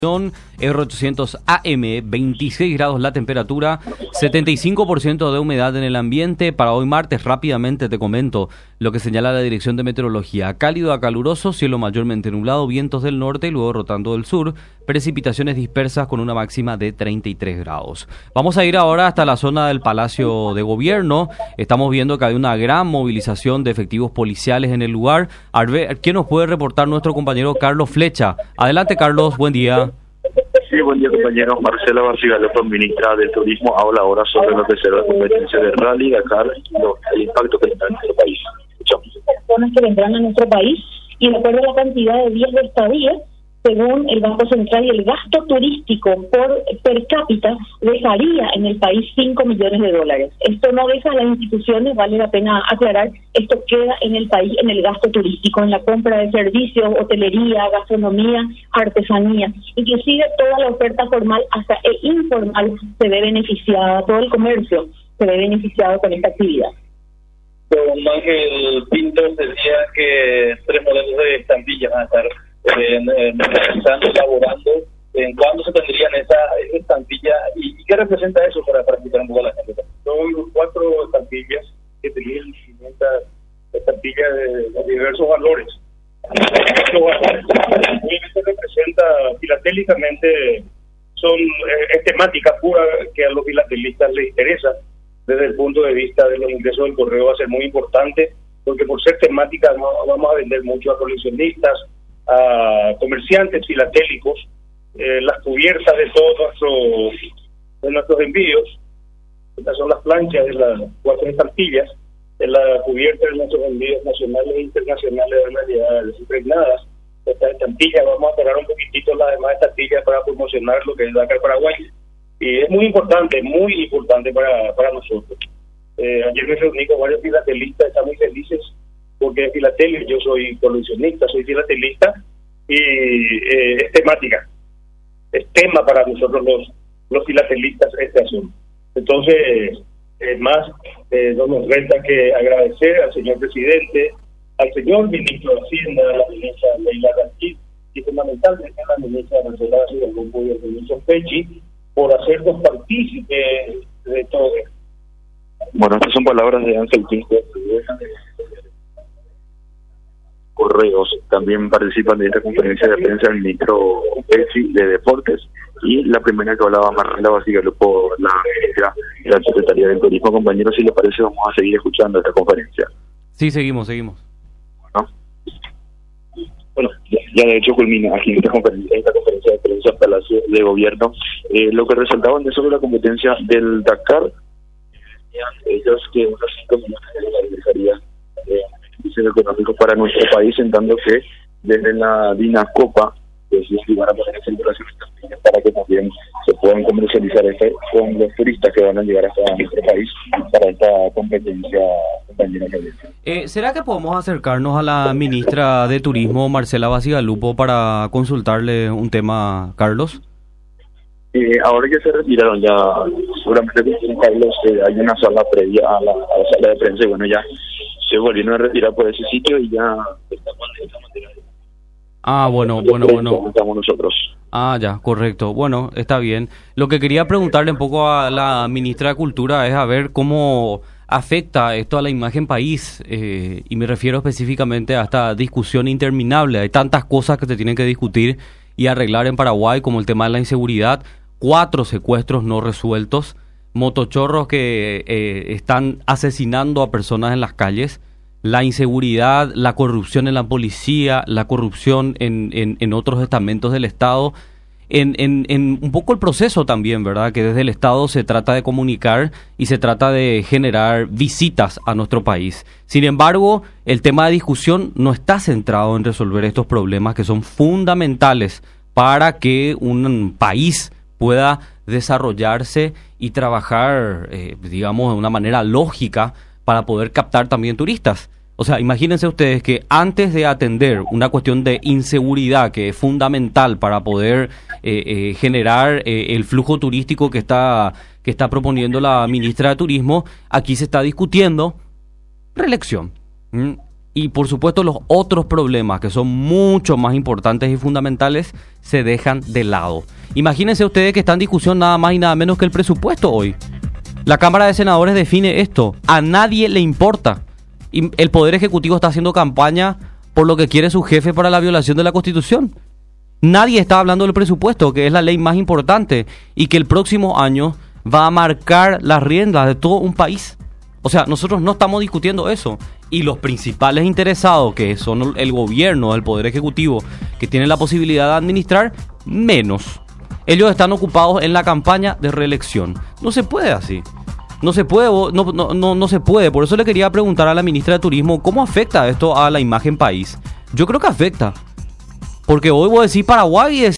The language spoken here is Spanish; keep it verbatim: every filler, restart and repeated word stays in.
R ochocientos A M, veintiséis grados la temperatura, setenta y cinco por ciento de humedad en el ambiente. Para hoy martes, rápidamente te comento lo que señala la Dirección de Meteorología. Cálido a caluroso, cielo mayormente nublado, vientos del norte y luego rotando del sur, precipitaciones dispersas con una máxima de treinta y tres grados. Vamos a ir ahora hasta la zona del Palacio de Gobierno. Estamos viendo que hay una gran movilización de efectivos policiales en el lugar. A ver, ¿qué nos puede reportar nuestro compañero Carlos Flecha? Adelante, Carlos, buen día. Sí, buen día, compañeros. Marcela Basigalopo, ministra del Turismo, habla ahora sobre lo que será la competencia de Rally Dakar y lo, el impacto que tendrá en nuestro país. Escuchamos. Personas que vendrán a nuestro país y de acuerdo a la cantidad de días de estadía, según el Banco Central, y el gasto turístico por per cápita dejaría en el país cinco millones de dólares. Esto no deja a las instituciones, vale la pena aclarar, esto queda en el país en el gasto turístico, en la compra de servicios, hotelería, gastronomía, artesanía. Inclusive toda la oferta formal hasta e informal se ve beneficiada, todo el comercio se ve beneficiado con esta actividad. Don Ángel Pinto decía que tres modelos de estampillas van a estar Eh, eh, están elaborando. ¿En cuándo se tendrían esa, esa estampilla y, y qué representa eso para, para explicar un poco a la gente? Son cuatro estampillas que tenían quinientas estampillas de, de diversos valores. Obviamente representa filatélicamente, son eh, es temática pura que a los filatelistas les interesa. Desde el punto de vista de los ingresos del correo va a ser muy importante, porque por ser temática no vamos a vender mucho a coleccionistas, a comerciantes filatélicos, eh, las cubiertas de todos nuestros de nuestros envíos. Estas son las planchas de las cuatro estampillas, de la cubierta de nuestros envíos nacionales e internacionales de realidades impregnadas. Estas estampillas, vamos a parar un poquitito las demás estampillas para promocionar lo que es Dakar Paraguay. Y es muy importante, muy importante para, para nosotros. Eh, ayer me reuní con varios filatelistas, están muy felices porque es filatelia, yo soy coleccionista, soy filatelista y eh, es temática, es tema para nosotros los los filatelistas este asunto. Entonces, es más, eh, no nos resta que agradecer al señor presidente, al señor ministro de Hacienda, a la ministra Leila Ranchit y fundamentalmente a la ministra Marcela Basigalopo y al ministro Pechi por hacernos partícipes de todo esto. Bueno, estas son palabras de Ángel Pinto. Correos también participan de esta conferencia de prensa el ministro Pechi de Deportes y la primera que hablaba Marcela Basigalopo, la ministra de la Secretaría del Turismo. Compañeros, si les parece, vamos a seguir escuchando esta conferencia. Sí, seguimos, seguimos. Bueno, bueno ya, ya de hecho culmina aquí esta conferencia, esta conferencia de prensa en Palacio de Gobierno. Eh, lo que resaltaban de sobre la competencia del Dakar, ellos que unos cinco millones de dólares dejaría eh, económico para nuestro país, en tanto que desde la Dinacopa pues van a poner en circulación para que también se puedan comercializar este con los turistas que van a llegar hasta nuestro país para esta competencia, compañera. Eh, ¿Será que podemos acercarnos a la ministra de Turismo, Marcela Basigalopo, para consultarle un tema, Carlos? Eh, ahora que se retiraron ya, seguramente con Carlos eh, hay una sala previa a la, a la sala de prensa y bueno, ya se volvieron a retirar por ese sitio y ya estamos de esta manera. Ah, bueno, bueno, bueno. Estamos nosotros. Ah, ya, correcto. Bueno, está bien. Lo que quería preguntarle un poco a la ministra de Cultura es a ver cómo afecta esto a la imagen país, eh, y me refiero específicamente a esta discusión interminable. Hay tantas cosas que se tienen que discutir y arreglar en Paraguay, como el tema de la inseguridad, cuatro secuestros no resueltos, motochorros que eh, están asesinando a personas en las calles, la inseguridad, la corrupción en la policía, la corrupción en, en, en otros estamentos del Estado, en, en, en un poco el proceso también, ¿verdad? Que desde el Estado se trata de comunicar y se trata de generar visitas a nuestro país. Sin embargo, el tema de discusión no está centrado en resolver estos problemas que son fundamentales para que un país pueda desarrollarse y trabajar, eh, digamos, de una manera lógica para poder captar también turistas. O sea, imagínense ustedes que antes de atender una cuestión de inseguridad que es fundamental para poder eh, eh, generar eh, el flujo turístico que está, que está proponiendo la ministra de Turismo, aquí se está discutiendo reelección. ¿Mm? y por supuesto los otros problemas que son mucho más importantes y fundamentales se dejan de lado. Imagínense ustedes que está en discusión nada más y nada menos que el presupuesto hoy. La Cámara de Senadores define esto, a nadie le importa. Y el Poder Ejecutivo está haciendo campaña por lo que quiere su jefe para la violación de la Constitución. Nadie está hablando del presupuesto, que es la ley más importante y que el próximo año va a marcar las riendas de todo un país. O sea, nosotros no estamos discutiendo eso. Y los principales interesados, que son el gobierno, el Poder Ejecutivo, que tienen la posibilidad de administrar, menos. Ellos están ocupados en la campaña de reelección. No se puede así. No se puede, no, no, no, no se puede. Por eso le quería preguntar a la ministra de Turismo, ¿cómo afecta esto a la imagen país? Yo creo que afecta. Porque hoy voy a decir Paraguay y